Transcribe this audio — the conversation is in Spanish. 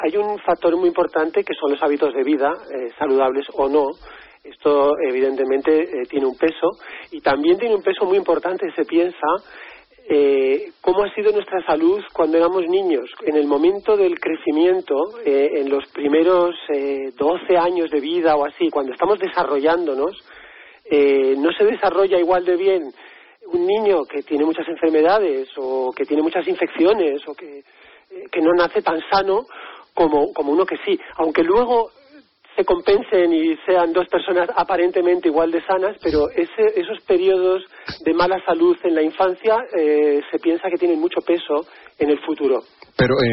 Hay un factor muy importante que son los hábitos de vida, saludables o no. Esto evidentemente tiene un peso, y también tiene un peso muy importante, se piensa, cómo ha sido nuestra salud cuando éramos niños. En el momento del crecimiento, en los primeros 12 años de vida o así, cuando estamos desarrollándonos, no se desarrolla igual de bien un niño que tiene muchas enfermedades o que tiene muchas infecciones o que no nace tan sano como uno que sí, aunque luego se compensen y sean dos personas aparentemente igual de sanas, pero esos periodos de mala salud en la infancia se piensa que tienen mucho peso en el futuro. Pero